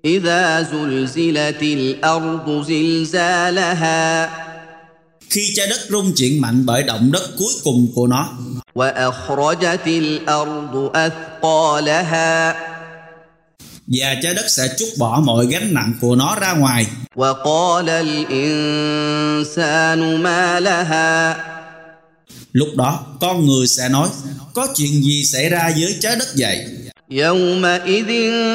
إذا زلزلت الأرض زلزالها khi trái đất rung chuyển mạnh bởi động đất cuối cùng của nó. وأخرجت الأرض أثقالها Và trái đất sẽ trút bỏ mọi gánh nặng của nó ra ngoài. وقال الإنسان ما لها Lúc đó con người sẽ nói, có chuyện gì xảy ra với trái đất vậy? يومئذ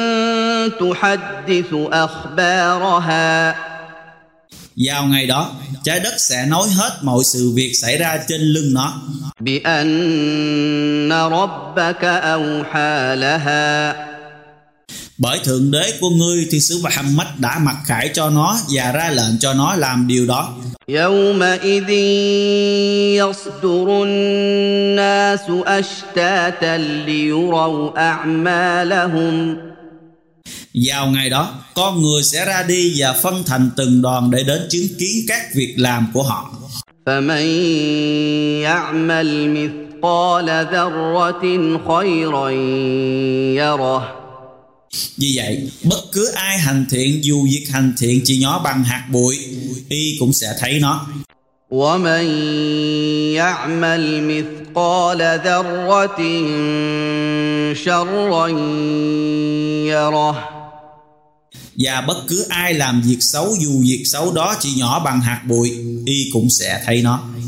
تحدث أخبارها Vào ngày đó, trái đất sẽ nói hết mọi sự việc xảy ra trên lưng nó. بأن ربك أوحى لها Bởi Thượng Đế của ngươi thì sứ Muhammad đã mặc khải cho nó và ra lệnh cho nó làm điều đó. يومئذ يصدر الناس أشتاتا ليروا أعمالهم Vào ngày đó, con người sẽ ra đi và phân thành từng đoàn để đến chứng kiến các việc làm của họ. فمن يعمل مثقال ذرة خيرا يره Vì vậy, bất cứ ai hành thiện dù việc hành thiện chỉ nhỏ bằng hạt bụi, y cũng sẽ thấy nó. ومن يعمل مثقال ذرة شرا يره Và bất cứ ai làm việc xấu dù việc xấu đó chỉ nhỏ bằng hạt bụi, y cũng sẽ thấy nó.